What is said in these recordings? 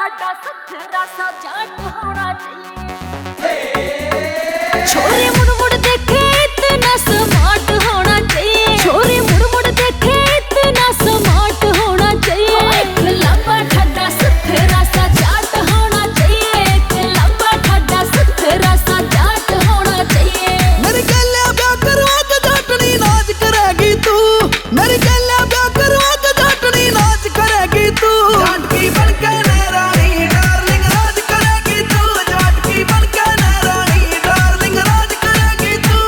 ठाडा सुथरा सा जाट होना चाहिए। छोरी मुड़ मुड़ देखे इतना स्मार्ट होना चाहिए। छोरी मुड़ मुड़ देखे इतना स्मार्ट होना चाहिए। एक लंबा ठाडा सुथरा सा जाट होना चाहिए। एक लंबा ठाडा सुथरा सा जाट होना चाहिए। मेरी गलिया ब्याह करवा के जाटनी नाच करेगी तू। मेरी गलिया ब्याह करवा के जाटनी नाच करेगी तू। जाट की बनके रानी डार्लिंग राज करेगी तू। जाट की बनके रानी डार्लिंग राज करेगी तू।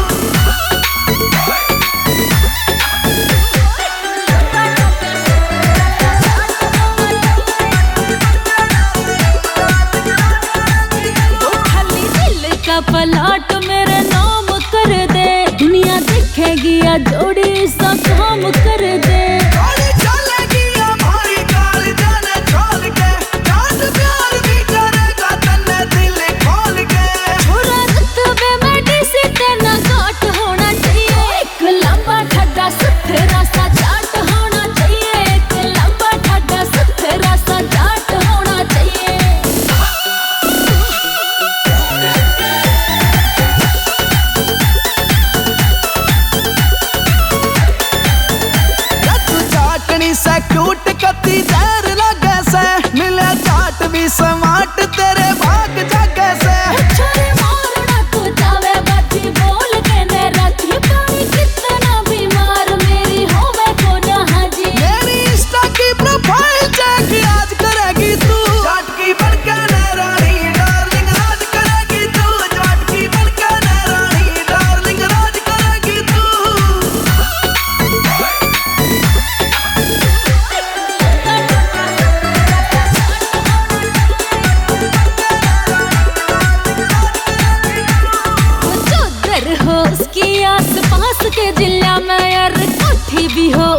तो खाली दिल का पलाट मेरे नाम कर दे। दुनिया देखेगी या जोड़ी सा काम कर दे। गाड़ी चलेगी हमारी गाल जाने छोड़ के। जाट प्यार भी करेगा तन्ने दिल खोल के। छोरा रुतबे में डीसी तेना घाट होना चाहिए। एक लंबा ठाडा सुथरा सा जाट होना चाहिए। एक लंबा ठाडा सुथरा सा जाट होना चाहिए। तू जाटनी से क्यूट कती देर लगे से। मिले जाट भी स्मार्ट तेरे भाग जागे से। छोरे मारना तू जावे बाजी बोल के ने रखी पानी कितना बीमार मेरी होवे को ना हाजी। मेरी इंस्टा की प्रोफाइल चेक आज करेगी तू। जाट की बनके रानी डार्लिंग राज करेगी तू। जाट की बनके रानी डार्लिंग राज करेगी तू। जो दर हो उसकी आस पास के जिला में यार कोठी भी हो